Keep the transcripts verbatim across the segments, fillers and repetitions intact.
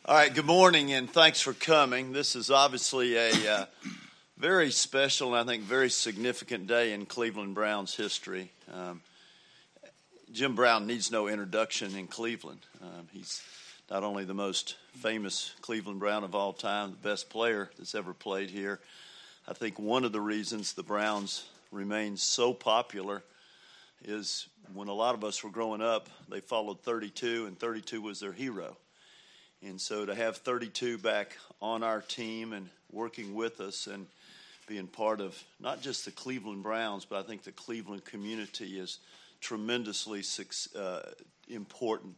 All right, good morning, and thanks for coming. This is obviously a uh, very special and I think very significant day in Cleveland Browns history. Um, Jim Brown needs no introduction in Cleveland. Um, he's not only the most famous Cleveland Brown of all time, the best player that's ever played here. I think one of the reasons the Browns remain so popular is when a lot of us were growing up, they followed thirty-two, and thirty-two was their hero. And so to have thirty-two back on our team and working with us and being part of not just the Cleveland Browns, but I think the Cleveland community is tremendously uh, important.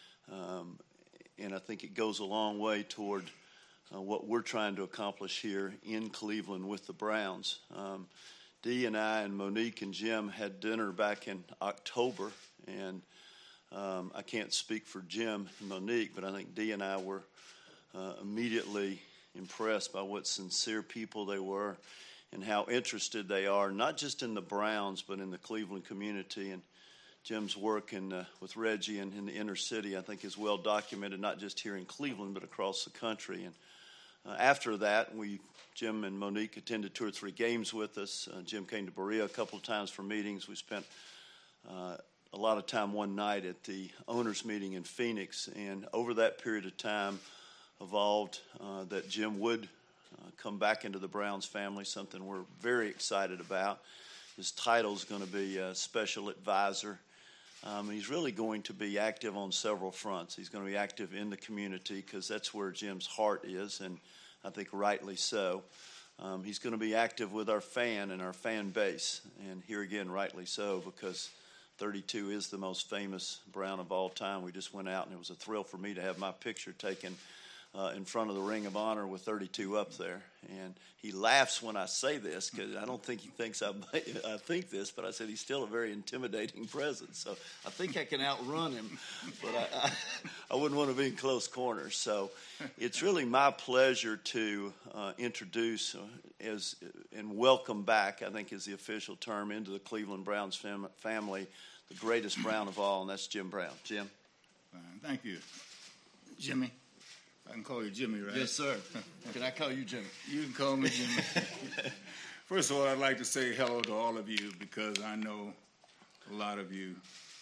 Um, and I think it goes a long way toward uh, what we're trying to accomplish here in Cleveland with the Browns. Um, Dee and I and Monique and Jim had dinner back in October, and Um, I can't speak for Jim and Monique, but I think Dee and I were uh, immediately impressed by what sincere people they were and how interested they are, not just in the Browns, but in the Cleveland community. And Jim's work in, uh, with Reggie and in the inner city, I think, is well documented, not just here in Cleveland, but across the country. And uh, after that, we, Jim and Monique attended two or three games with us. Uh, Jim came to Berea a couple of times for meetings. We spent uh, a lot of time one night at the owners meeting in Phoenix, and over that period of time evolved uh, that Jim would uh, come back into the Browns family, something we're very excited about. His title is going to be a special advisor. Um, he's really going to be active on several fronts. He's going to be active in the community because that's where Jim's heart is, and I think rightly so. Um, he's going to be active with our fan and our fan base, and here again, rightly so, because thirty-two is the most famous Brown of all time. We just went out, and it was a thrill for me to have my picture taken uh, in front of the Ring of Honor with thirty-two up there. And he laughs when I say this because I don't think he thinks I, I think this, but I said he's still a very intimidating presence. So I think I can outrun him, but I, I, I wouldn't want to be in close quarters. So it's really my pleasure to uh, introduce uh, as and welcome back, I think is the official term, into the Cleveland Browns fam- family, the greatest Brown of all, and that's Jim Brown. Jim? Uh, thank you. Jimmy. I can call you Jimmy, right? Yes, sir. Can I call you Jimmy? You can call me Jimmy. First of all, I'd like to say hello to all of you because I know a lot of you.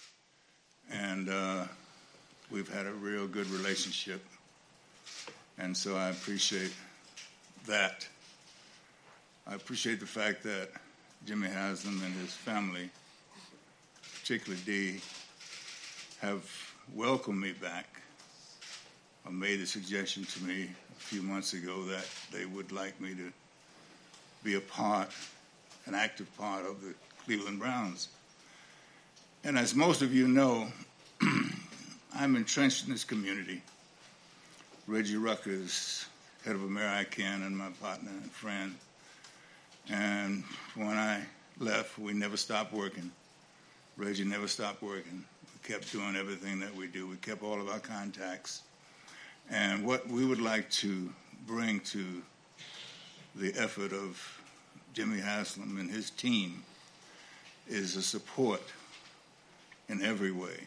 And uh, we've had a real good relationship. And so I appreciate that. I appreciate the fact that Jimmy Haslam and his family, particularly Dee, have welcomed me back. I made a suggestion to me a few months ago that they would like me to be a part, an active part of the Cleveland Browns. And as most of you know, I'm entrenched in this community. Reggie Rucker is head of American and my partner and friend. And when I left, we never stopped working. Reggie never stopped working. We kept doing everything that we do. We kept all of our contacts. And what we would like to bring to the effort of Jimmy Haslam and his team is a support in every way.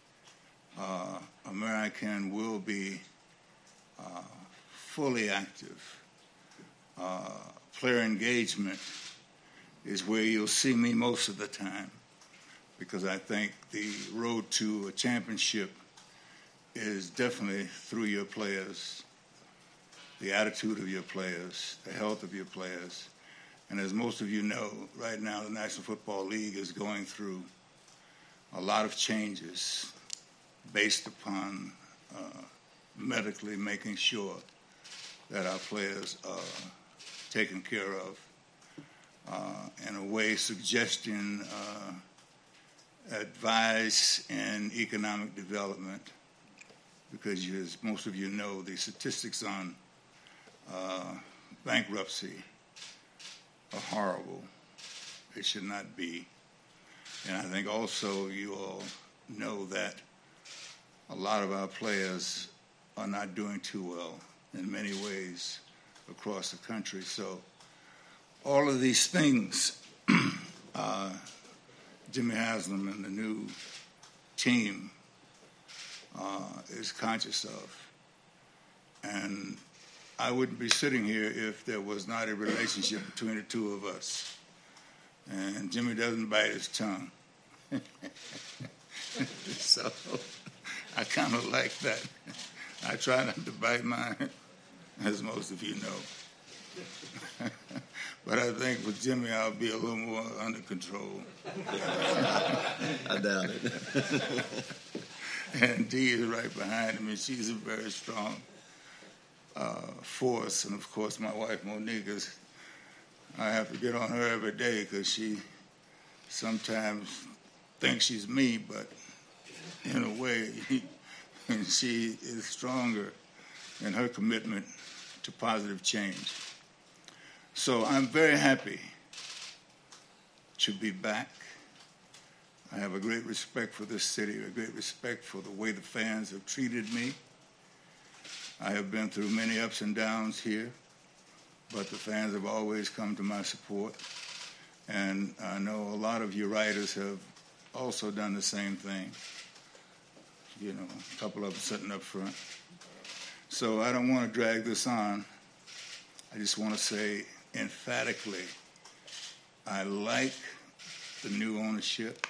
Uh, American will be uh, fully active. Uh, player engagement is where you'll see me most of the time because I think the road to a championship is definitely through your players, the attitude of your players, the health of your players. And as most of you know, right now the National Football League is going through a lot of changes based upon uh, medically making sure that our players are taken care of, uh, in a way suggesting uh, advice in economic development, because as most of you know, the statistics on uh, bankruptcy are horrible. They should not be. And I think also you all know that a lot of our players are not doing too well in many ways across the country. So all of these things, uh, Jimmy Haslam and the new team uh, is conscious of. And I wouldn't be sitting here if there was not a relationship between the two of us. And Jimmy doesn't bite his tongue. So I kind of like that. I try not to bite mine, as most of you know. But I think with Jimmy, I'll be a little more under control. I doubt it. And Dee is right behind him, and she's a very strong uh, force. And, of course, my wife, Monique, is, I have to get on her every day because she sometimes thinks she's me, but in a way, she is stronger in her commitment to positive change. So I'm very happy to be back. I have a great respect for this city, a great respect for the way the fans have treated me. I have been through many ups and downs here, but the fans have always come to my support. And I know a lot of you writers have also done the same thing. You know, a couple of them sitting up front. So I don't want to drag this on. I just want to say emphatically, I like the new ownership.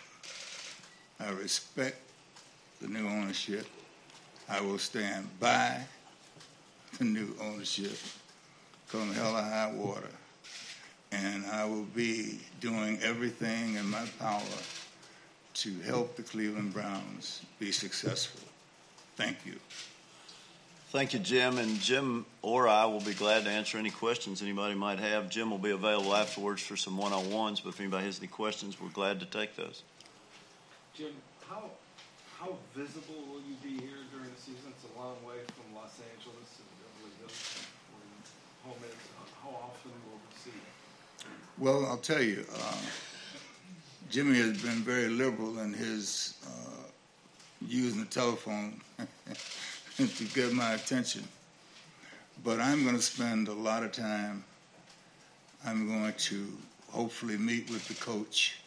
I respect the new ownership. I will stand by the new ownership, come hell or high water. And I will be doing everything in my power to help the Cleveland Browns be successful. Thank you. Thank you, Jim. And Jim or I will be glad to answer any questions anybody might have. Jim will be available afterwards for some one-on-ones, but if anybody has any questions, we're glad to take those. Jim, how how visible will you be here during the season? It's a long way from Los Angeles and Beverly Hills, where home is. How often will we see you? Well, I'll tell you, uh, Jimmy has been very liberal in his uh, using the telephone to get my attention. But I'm going to spend a lot of time. I'm going to hopefully meet with the coach.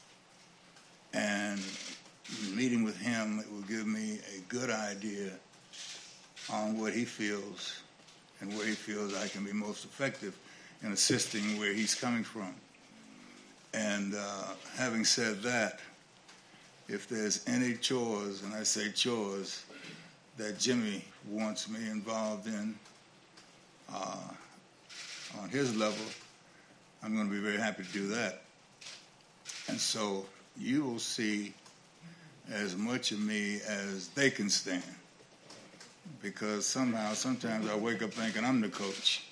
And meeting with him, it will give me a good idea on what he feels and where he feels I can be most effective in assisting where he's coming from. And uh, having said that, if there's any chores, and I say chores, that Jimmy wants me involved in uh, on his level, I'm going to be very happy to do that. And so you will see as much of me as they can stand, because somehow, sometimes I wake up thinking I'm the coach.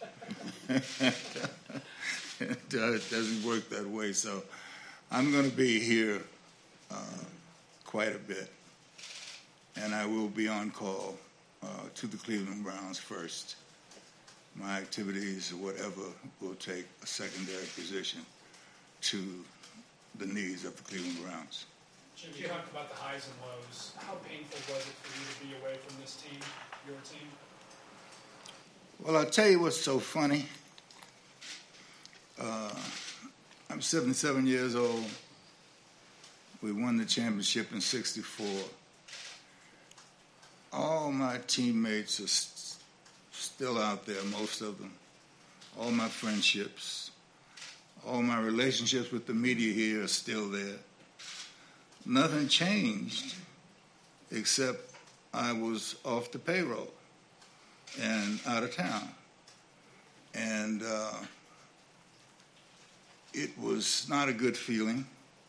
It doesn't work that way. So I'm going to be here uh, quite a bit, and I will be on call uh, to the Cleveland Browns first. My activities or whatever will take a secondary position to the needs of the Cleveland Browns. Jim, you talked about the highs and lows. How painful was it for you to be away from this team, your team? Well, I'll tell you what's so funny. Uh, I'm seventy-seven years old. We won the championship in sixty-four. All my teammates are st- still out there, most of them. All my friendships, all my relationships with the media here are still there. Nothing changed except I was off the payroll and out of town. And uh, it was not a good feeling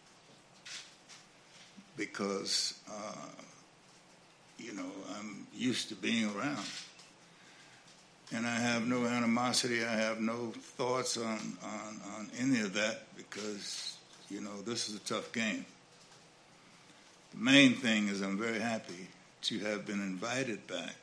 because, uh, you know, I'm used to being around. And I have no animosity. I have no thoughts on, on, on any of that because, you know, this is a tough game. The main thing is I'm very happy to have been invited back,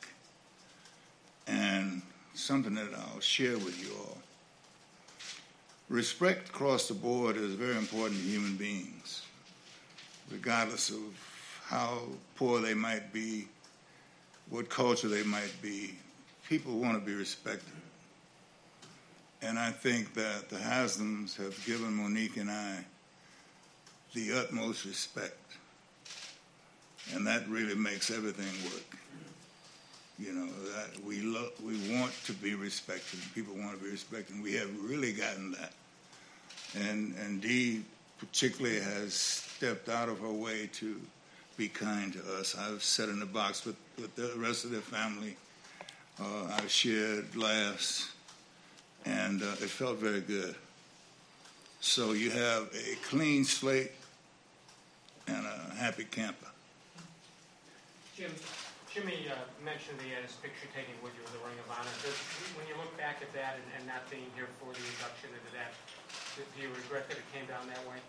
and something that I'll share with you all. Respect across the board is very important to human beings, regardless of how poor they might be, what culture they might be. People want to be respected. And I think that the Haslams have given Monique and I the utmost respect. And that really makes everything work. You know, that we lo- we want to be respected. People want to be respected. And we have really gotten that. And and Dee particularly has stepped out of her way to be kind to us. I've sat in the box with, with the rest of their family. Uh, I've shared laughs, and uh, it felt very good. So you have a clean slate and a happy camper. Jim, Jimmy uh, mentioned he had his picture taken with you in the Ring of Honor. Does, when you look back at that and, and not being here for the induction into that, do you regret that it came down that way?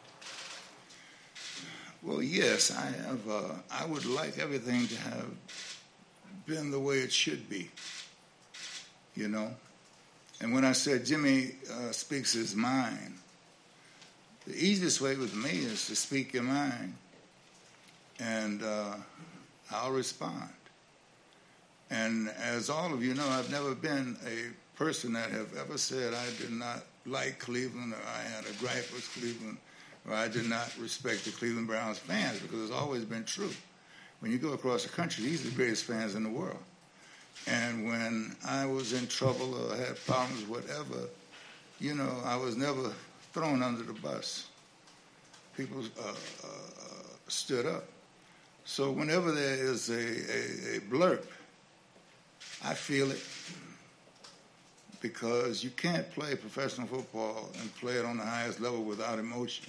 Well, yes, I have. Uh, I would like everything to have been the way it should be, you know. And when I said Jimmy uh, speaks his mind, the easiest way with me is to speak your mind, and uh, I'll respond. And as all of you know, I've never been a person that have ever said I did not like Cleveland, or I had a gripe with Cleveland, or I did not respect the Cleveland Browns fans, because it's always been true. When you go across the country, these are the greatest fans in the world. And when I was in trouble or had problems, whatever, you know, I was never thrown under the bus. People uh, uh, stood up. So whenever there is a, a, a blurb, I feel it, because you can't play professional football and play it on the highest level without emotion.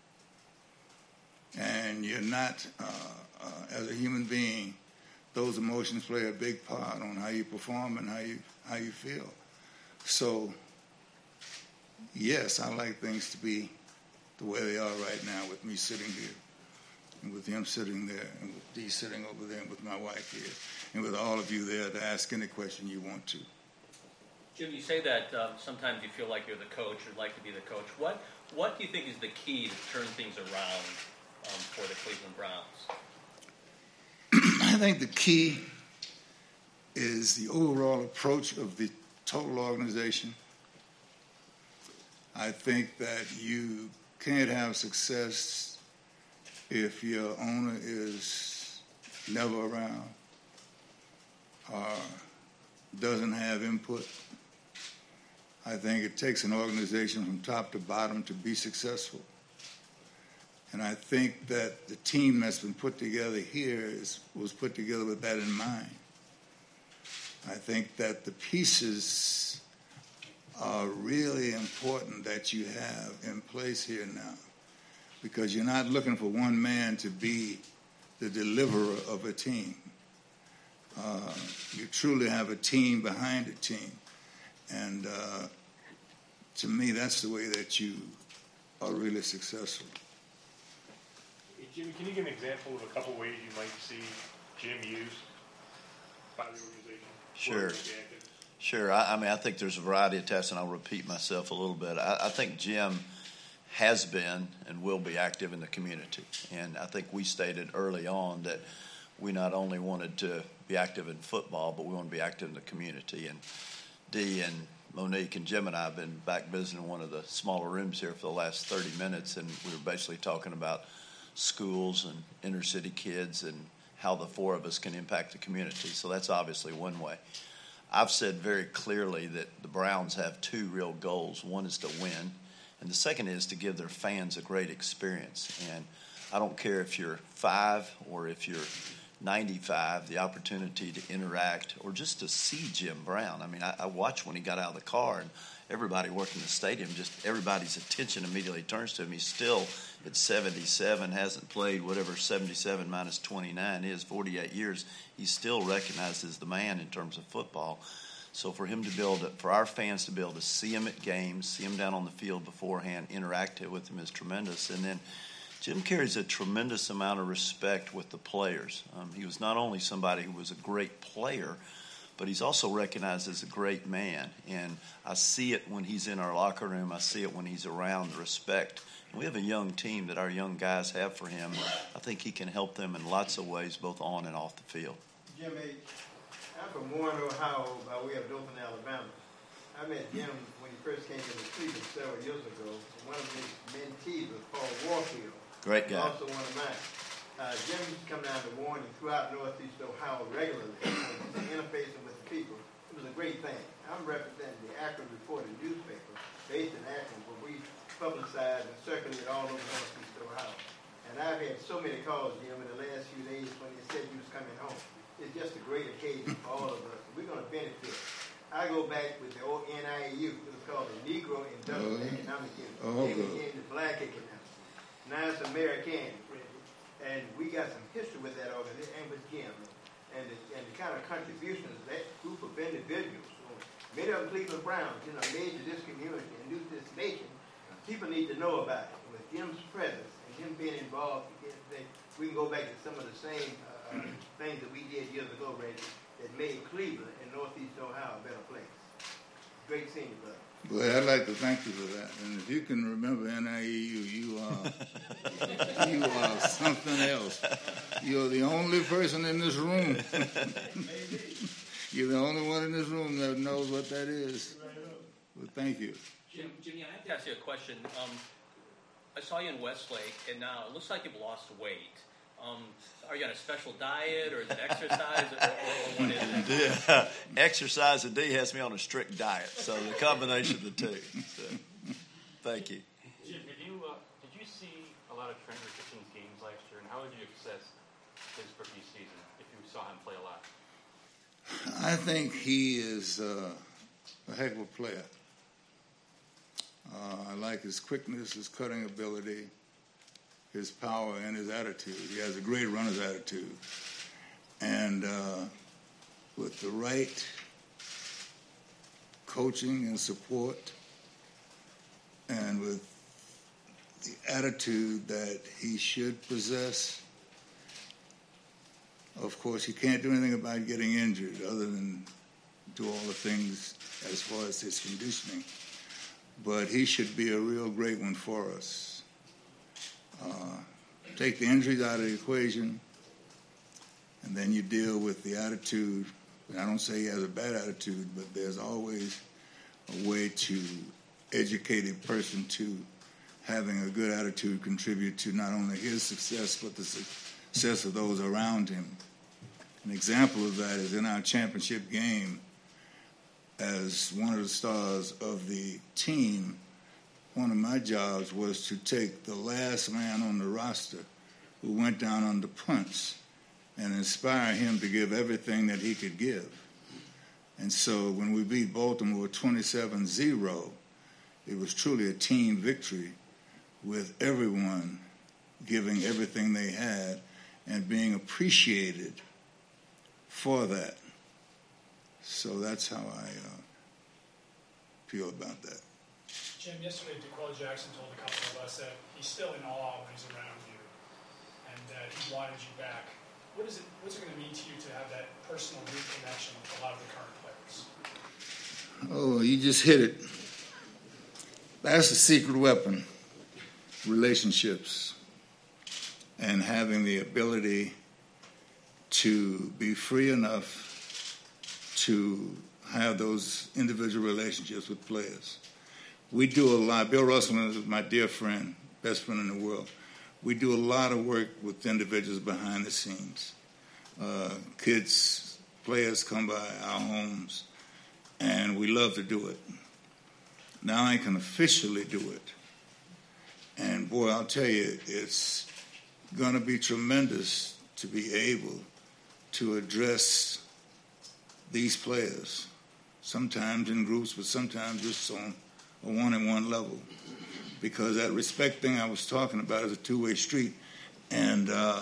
And you're not, uh, uh, as a human being, those emotions play a big part on how you perform and how you how you feel. So, yes, I like things to be the way they are right now, with me sitting here, and with him sitting there, and with Dee sitting over there, and with my wife here, and with all of you there to ask any question you want to. Jim, you say that uh, sometimes you feel like you're the coach or like to be the coach. What what do you think is the key to turn things around um, for the Cleveland Browns? I think the key is the overall approach of the total organization. I think that you can't have success if your owner is never around or doesn't have input. I think it takes an organization from top to bottom to be successful. And I think that the team that's been put together here is, was put together with that in mind. I think that the pieces are really important that you have in place here now, because you're not looking for one man to be the deliverer of a team. Uh, you truly have a team behind a team. And uh, to me, that's the way that you are really successful. Jimmy, can you give an example of a couple ways you might see Jim used by the organization? Sure. Sure. I, I mean, I think there's a variety of tests, and I'll repeat myself a little bit. I, I think Jim has been and will be active in the community. And I think we stated early on that we not only wanted to be active in football, but we want to be active in the community. And Dee and Monique and Jim and I have been back visiting one of the smaller rooms here for the last thirty minutes, and we were basically talking about schools and inner city kids and how the four of us can impact the community. So that's obviously one way. I've said very clearly that the Browns have two real goals. One is to win, and the second is to give their fans a great experience. And I don't care if you're five or if you're ninety-five, the opportunity to interact or just to see Jim Brown. I mean, I, I watched when he got out of the car, and everybody working the stadium, just everybody's attention immediately turns to him. He's still at seventy-seven, hasn't played whatever seventy-seven minus twenty-nine is, forty-eight years. He's still recognized as the man in terms of football. So for him to be able to, for our fans to be able to see him at games, see him down on the field beforehand, interact with him is tremendous. And then Jim carries a tremendous amount of respect with the players. Um, he was not only somebody who was a great player, but he's also recognized as a great man. And I see it when he's in our locker room. I see it when he's around, the respect. And we have a young team that our young guys have for him. I think he can help them in lots of ways, both on and off the field. Jimmy, I'm from Warren, Ohio, by way of Dothan, Alabama. I met Jim when he first came into Cleveland several years ago. One of his mentees was Paul Warfield. Great guy. Also one of mine. Uh, Jim used to come down to Warren and throughout Northeast Ohio regularly, interfacing with the people. It was a great thing. I'm representing the Akron Reporter newspaper based in Akron, where we publicize and circulate all over Northeast Ohio. And I've had so many calls, Jim, in the last few days when they said you was coming home. It's just a great occasion for all of us. We're going to benefit. I go back with the old N I A U. It was called the Negro Industrial oh, Economic Unit. Oh, they became the Black Economic. Now it's American. And we got some history with that organization and with Jim. And the, and the kind of contributions that group of individuals, so many of them Cleveland Browns, you know, made to this community and to this nation. People need to know about it. With Jim's presence and him being involved, we can go back to some of the same uh, things that we did years ago, Reggie, that made Cleveland and Northeast Ohio a better place. Great seeing you, brother. Well, I'd like to thank you for that. And if you can remember N I A U, you are you are something else. You're the only person in this room. You're the only one in this room that knows what that is. Well, thank you. Jim, Jimmy, I have to ask you a question. Um, I saw you in Westlake, and now it looks like you've lost weight. Um, are you on a special diet, or is it exercise, or, or, or what is it? Yeah, exercise and D has me on a strict diet, so the combination of the two. So, thank you. Jim, did you uh, did you see a lot of Trent Richardson's games last year, and how would you assess his rookie season if you saw him play a lot? I think he is uh, a heck of a player. Uh, I like his quickness, his cutting ability, his power, and his attitude. He has a great runner's attitude. And uh, with the right coaching and support, and with the attitude that he should possess, of course, he can't do anything about getting injured other than do all the things as far as his conditioning. But he should be a real great one for us. Uh, take the injuries out of the equation, and then you deal with the attitude. And I don't say he has a bad attitude, but there's always a way to educate a person to having a good attitude contribute to not only his success, but the success of those around him. An example of that is in our championship game, as one of the stars of the team, one of my jobs was to take the last man on the roster who went down under punch and inspire him to give everything that he could give. And so when we beat Baltimore twenty-seven zero, it was truly a team victory with everyone giving everything they had and being appreciated for that. So that's how I uh, feel about that. Jim, yesterday DeQuell Jackson told a couple of us that he's still in awe when he's around you and that he wanted you back. What is it, what's it going to mean to you to have that personal reconnection with a lot of the current players? Oh, you just hit it. That's the secret weapon, relationships, and having the ability to be free enough to have those individual relationships with players. We do a lot. Bill Russell is my dear friend, best friend in the world. We do a lot of work with individuals behind the scenes. Uh, kids, players come by our homes, and we love to do it. Now I can officially do it. And boy, I'll tell you, it's going to be tremendous to be able to address these players, sometimes in groups, but sometimes just on a one-on-one level. Because that respect thing I was talking about is a two-way street. And uh,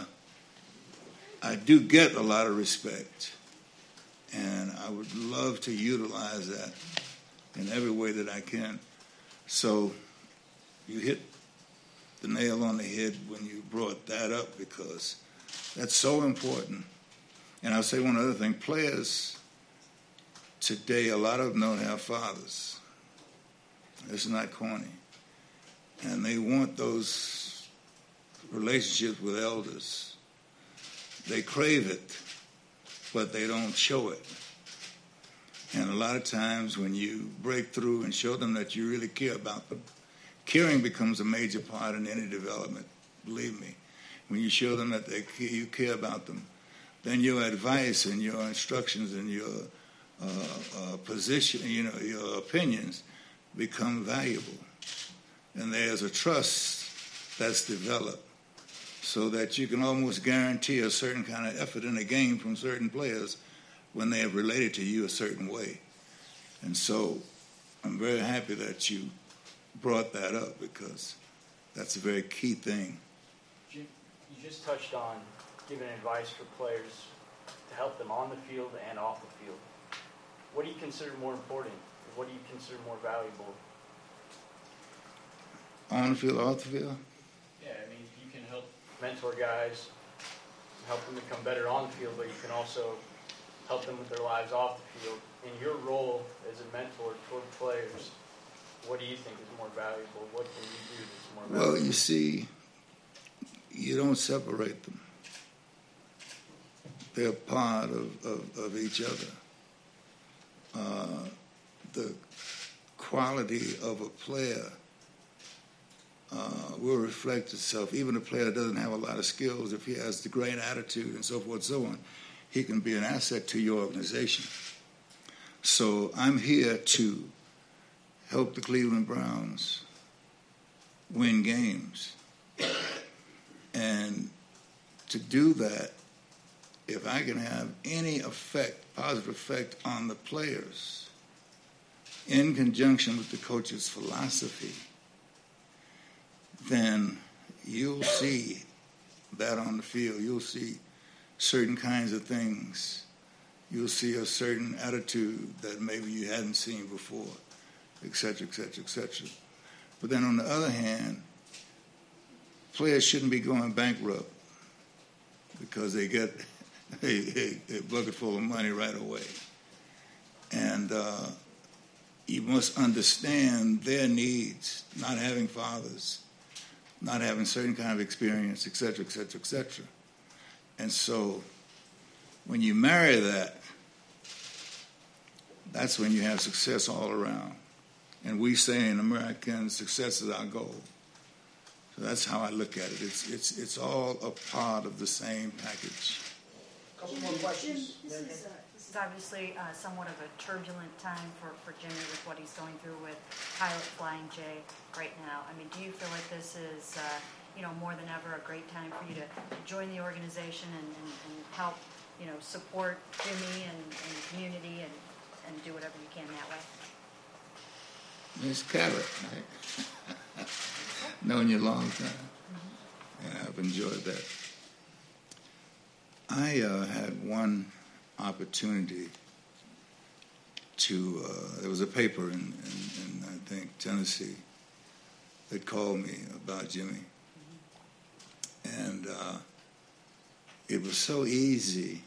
I do get a lot of respect. And I would love to utilize that in every way that I can. So you hit the nail on the head when you brought that up, because that's so important. And I'll say one other thing. Players today, a lot of them don't have fathers. It's not corny. And they want those relationships with elders. They crave it, but they don't show it. And a lot of times when you break through and show them that you really care about them, caring becomes a major part in any development, believe me. when you show them that they care, you care about them, then your advice and your instructions and your uh, uh, position, you know, your opinions become valuable. And there's a trust that's developed so that you can almost guarantee a certain kind of effort in a game from certain players when they have related to you a certain way. And so I'm very happy that you brought that up because that's a very key thing. Jim, you just touched on giving advice for players to help them on the field and off the field. What do you consider more important? What do you consider more valuable? On the field, off the field? Yeah, I mean, you can help mentor guys, help them become better on the field, but you can also help them with their lives off the field. In your role as a mentor toward players, what do you think is more valuable? What can you do that's more valuable? Well, you see, you don't separate them. They're part of, of, of each other. Uh, the quality of a player uh, will reflect itself. Even a player doesn't have a lot of skills. If he has the great attitude and so forth and so on, he can be an asset to your organization. So I'm here to help the Cleveland Browns win games. And to do that, if I can have any effect, positive effect on the players, in conjunction with the coach's philosophy, then you'll see that on the field. You'll see certain kinds of things. You'll see a certain attitude that maybe you hadn't seen before, et cetera, et cetera, et cetera. But then on the other hand, players shouldn't be going bankrupt because they get a, a, a bucket full of money right away. And uh, you must understand their needs, not having fathers, not having certain kind of experience, et cetera, et cetera, et cetera. And so when you marry that, that's when you have success all around. And we say in American, success is our goal. So that's how I look at it. It's it's it's all a part of the same package. Couple more questions. Jim, this, is, uh, this is obviously uh, somewhat of a turbulent time for, for Jimmy with what he's going through with Pilot Flying J right now. I mean, do you feel like this is, uh, you know, more than ever a great time for you to join the organization and, and, and help, you know, support Jimmy and, and the community and, and do whatever you can that way? Miss Cabot, right? Known you a long time, mm-hmm. and I've enjoyed that. I uh, had one opportunity to, uh, there was a paper in, in, in, I think, Tennessee that called me about Jimmy. And uh, it was so easy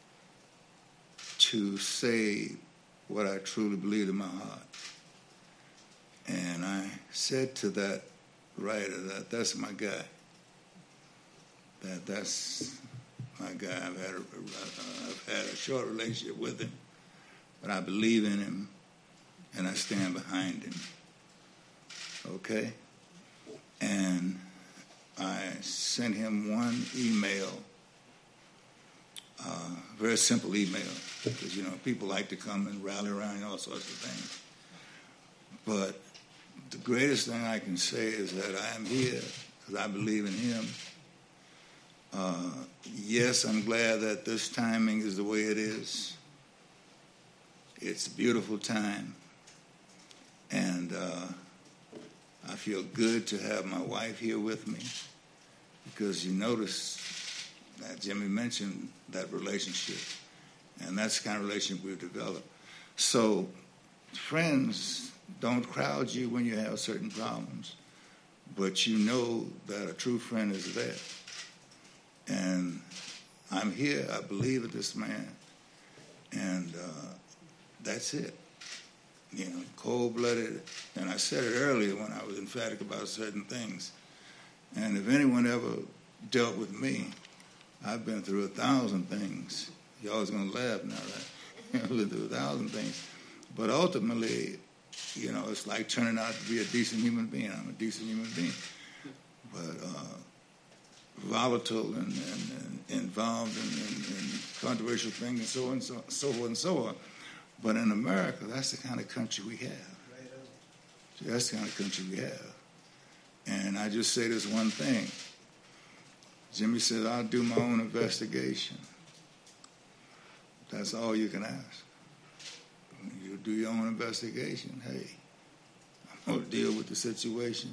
to say what I truly believed in my heart. And I said to that writer that that's my guy. That that's my guy. I've had a, I've had a short relationship with him, but I believe in him, and I stand behind him. Okay? And I sent him one email, uh, very simple email, because, you know, people like to come and rally around and all sorts of things. But the greatest thing I can say is that I am here because I believe in him. Uh, yes, I'm glad that this timing is the way it is. It's a beautiful time. And uh, I feel good to have my wife here with me because you notice that Jimmy mentioned that relationship. And that's the kind of relationship we've developed. So friends don't crowd you when you have certain problems, but you know that a true friend is there. And I'm here. I believe in this man. And uh, that's it. You know, cold-blooded. And I said it earlier when I was emphatic about certain things. And if anyone ever dealt with me, I've been through a thousand things. You're always going to laugh now, right? I've been through a thousand things. But ultimately, you know, it's like turning out to be a decent human being. I'm a decent human being. But uh, volatile and, and, and involved in, in, in controversial things and so on and so, so forth and so on. But in America, that's the kind of country we have. That's the kind of country we have. And I just say this one thing. Jimmy said, I'll do my own investigation. That's all you can ask. When you do your own investigation, hey, I'm going to deal with the situation.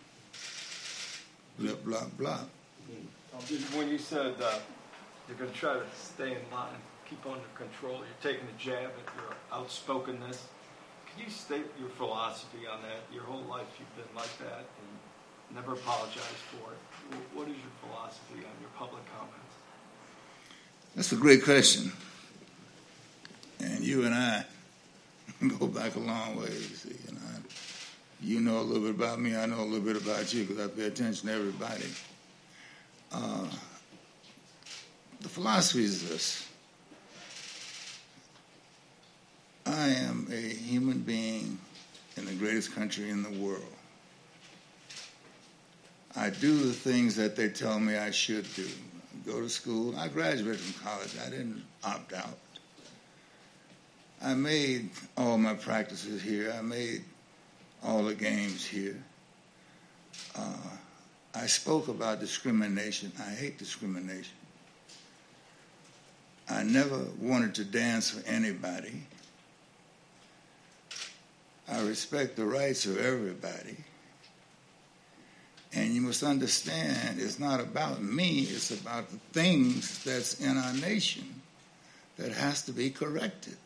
Blah, blah, blah. When you said uh, you're going to try to stay in line, keep under control, you're taking a jab at your outspokenness. Can you state your philosophy on that? Your whole life you've been like that and never apologized for it. What is your philosophy on your public comments? That's a great question. And you and I go back a long way. You see, you know, you know a little bit about me. I know a little bit about you because I pay attention to everybody. Uh, the philosophy is this. I am a human being in the greatest country in the world. I do the things that they tell me I should do. Go to school. I graduated from college. I didn't opt out. I made all my practices here. I made all the games here. Uh, I spoke about discrimination. I hate discrimination. I never wanted to dance for anybody. I respect the rights of everybody. And you must understand, it's not about me, it's about the things that's in our nation that has to be corrected.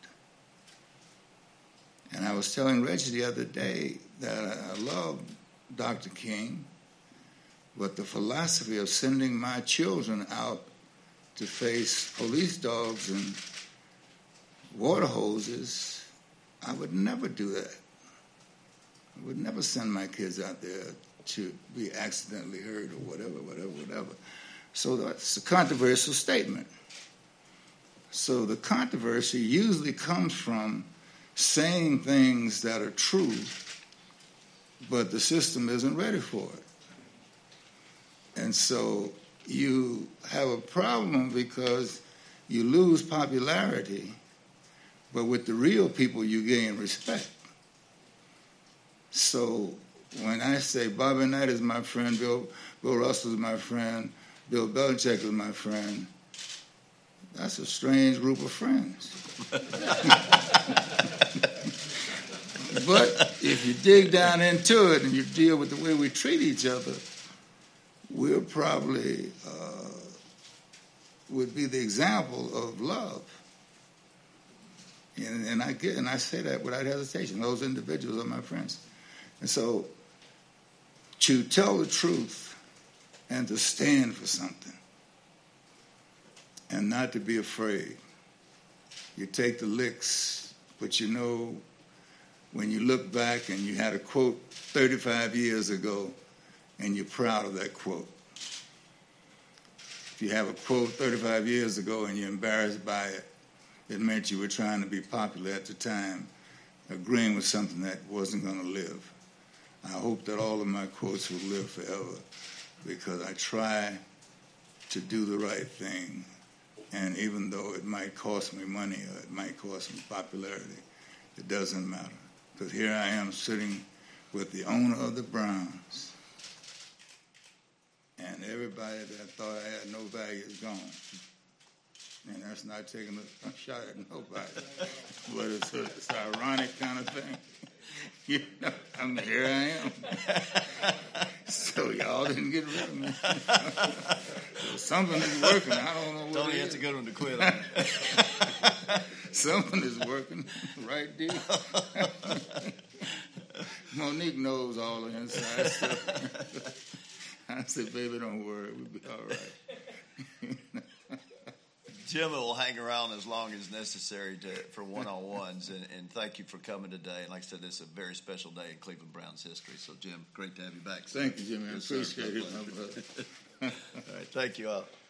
And I was telling Reggie the other day that I love Doctor King, but the philosophy of sending my children out to face police dogs and water hoses, I would never do that. I would never send my kids out there to be accidentally hurt or whatever, whatever, whatever. So that's a controversial statement. So the controversy usually comes from saying things that are true, but the system isn't ready for it. And so you have a problem because you lose popularity, but with the real people you gain respect. So when I say Bobby Knight is my friend, Bill, Bill Russell is my friend, Bill Belichick is my friend, that's a strange group of friends. But if you dig down into it and you deal with the way we treat each other, we're probably uh, would be the example of love. And, and I get and I say that without hesitation. Those individuals are my friends. And so to tell the truth and to stand for something and not to be afraid. You take the licks, but you know when you look back and you had a quote thirty-five years ago and you're proud of that quote. If you have a quote thirty-five years ago and you're embarrassed by it, it meant you were trying to be popular at the time, agreeing with something that wasn't going to live. I hope that all of my quotes will live forever because I try to do the right thing. And even though it might cost me money or it might cost me popularity, it doesn't matter. Because here I am sitting with the owner of the Browns. And everybody that thought I had no value is gone. And that's not taking a, a shot at nobody. But it's, a, it's an ironic kind of thing. You know, I mean, here I am. So y'all didn't get rid of me. So something is working. I don't know what Tony it has is. to get him to quit on it. Something is working. Right, D? Monique knows all the inside stuff. I said, baby, don't worry. We'll be all right. Jim will hang around as long as necessary to, for one-on-ones, and, and thank you for coming today. And like I said, this is a very special day in Cleveland Browns history. So, Jim, great to have you back. Thank you, Jimmy. I Yes, sir. appreciate it, my brother. All right, thank you all.